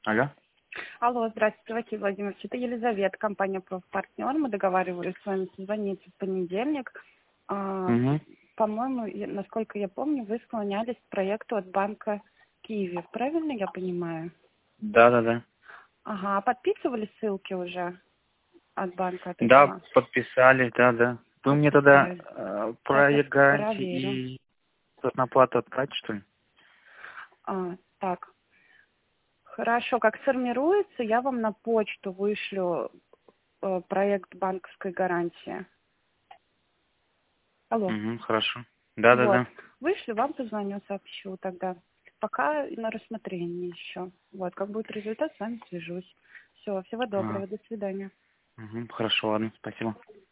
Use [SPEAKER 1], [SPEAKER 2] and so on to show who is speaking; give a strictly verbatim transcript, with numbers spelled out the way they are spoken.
[SPEAKER 1] Алло.
[SPEAKER 2] Алло, здравствуйте, Василий Владимирович. Это Елизавета, компания «Профпартнер». Мы договаривались с вами созвониться в понедельник. А,
[SPEAKER 1] Угу.
[SPEAKER 2] По-моему, я- насколько я помню, вы склонялись к проекту от банка Киви. Правильно я понимаю?
[SPEAKER 1] Да, да, да.
[SPEAKER 2] Ага, а подписывали ссылки уже от банка от
[SPEAKER 1] Да,
[SPEAKER 2] этого?
[SPEAKER 1] подписали, да, да. Вы мне тогда
[SPEAKER 2] Подписали.
[SPEAKER 1] э,
[SPEAKER 2] Сейчас
[SPEAKER 1] проект
[SPEAKER 2] проверю.
[SPEAKER 1] гарантии и зарплату отправить, что ли?
[SPEAKER 2] А, так, хорошо. Как сформируется, я вам на почту вышлю э, проект банковской гарантии. Алло.
[SPEAKER 1] Угу, хорошо. Да, да,
[SPEAKER 2] Вот.
[SPEAKER 1] да.
[SPEAKER 2] Вышлю, вам позвоню, сообщу тогда. Пока на рассмотрении еще. Вот, как будет результат, с вами свяжусь. Все, всего
[SPEAKER 1] А,
[SPEAKER 2] доброго, до свидания.
[SPEAKER 1] угу, хорошо, ладно, спасибо.